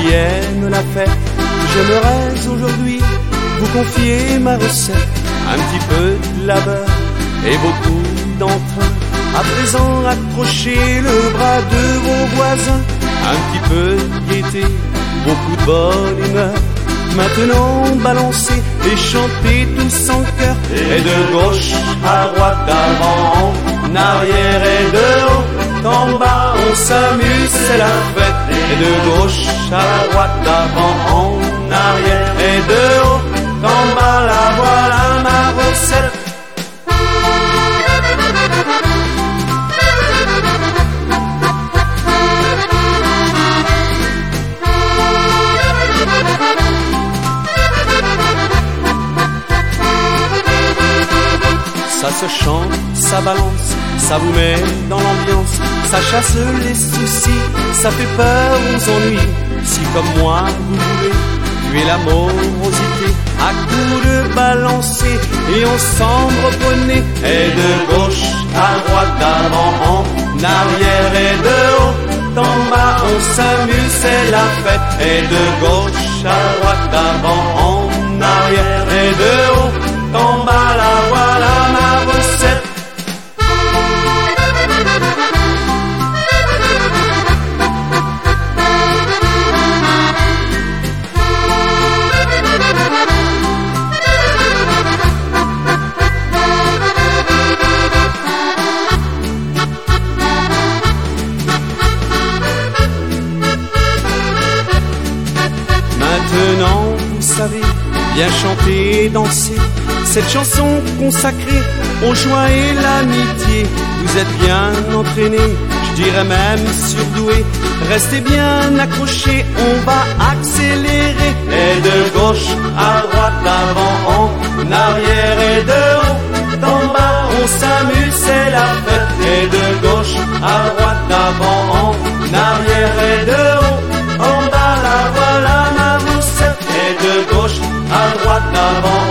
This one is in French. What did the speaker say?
qui aime la fête, j'aimerais aujourd'hui vous confier ma recette. Un petit peu de labeur et beaucoup d'entrain. À présent, accrochez le bras de vos voisins. Un petit peu de gaieté, beaucoup de bonne humeur. Maintenant, balancez et chantez tous en chœur. Et de gauche à droite, d'avant en arrière et de haut en bas, on s'amuse, c'est la fête. Et de gauche à droite, d'avant en arrière et de haut en bas, la voilà ma recette. Ça se chante, ça balance, ça vous met dans l'ambiance, ça chasse les soucis, ça fait peur aux ennuis. Si comme moi vous voulez tuer la morosité à coups de balancer et ensemble reponez. Et de gauche à droite, d'avant en arrière et de haut en bas, on s'amuse, c'est la fête. Et de gauche à droite, d'avant en arrière et de haut en bas, la voilà ma recette. Maintenant, vous savez bien chanter et danser cette chanson consacrée aux joies et l'amitié. Vous êtes bien entraînés, je dirais même surdoués. Restez bien accrochés, on va accélérer. Et de gauche à droite, d'avant en arrière et de haut en bas, on s'amuse, c'est la fête. Et de gauche à droite, d'avant en arrière et de haut en bas, la voilà ma recette. Et de gauche à droite, d'avant